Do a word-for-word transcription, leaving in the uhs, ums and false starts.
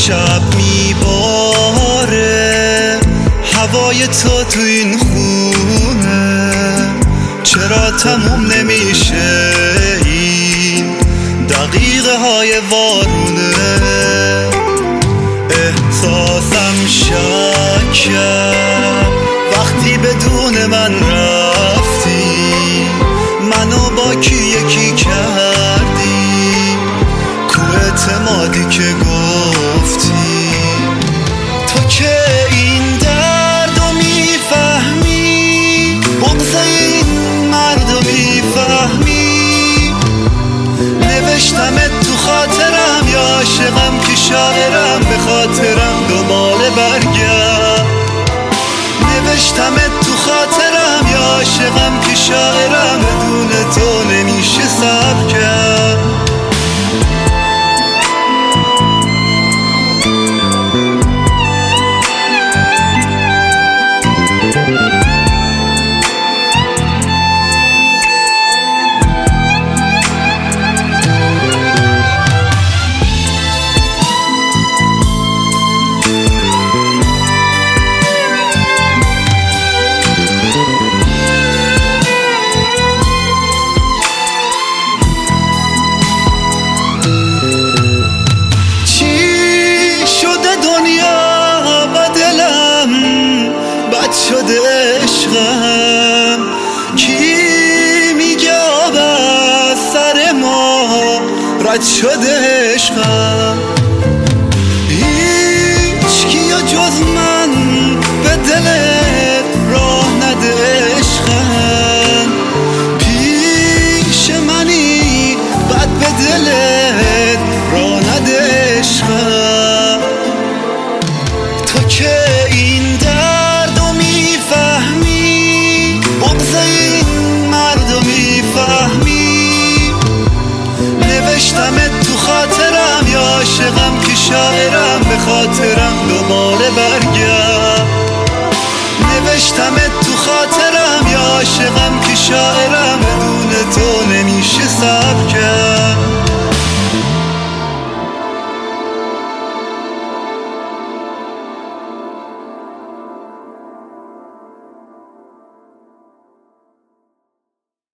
شب میباره هوای تو تو این خونه، چرا تموم نمیشه این دقیقه های وارونه؟ احساسم شکه وقتی بدون من رفتی، منو با کی یکی کردی، کو اعتمادی که گفتی. تو که این دردو میفهمی، بغض این مردو میفهمی، نوشتمت تو خاطرم یا عاشقم که شاعرم، به خاطرم دوباره برگرد. نوشتمت تو خاطرم یا عاشقم که شاعرم، بدون تو نمیشه صبر کرد. شده عشقم، کی میگه آب از سر ما رد شده عشقم؟ هیچ کیا جز من به دلت راه نده عشقم، پیش منی بد به دلت راه نده عشقم. تو که این نوشتمت تو خاطرم یا عاشقم که شاعرم، به خاطرم دوباره برگرد. نوشتمت تو خاطرم یا عاشقم که شاعرم، بدون تو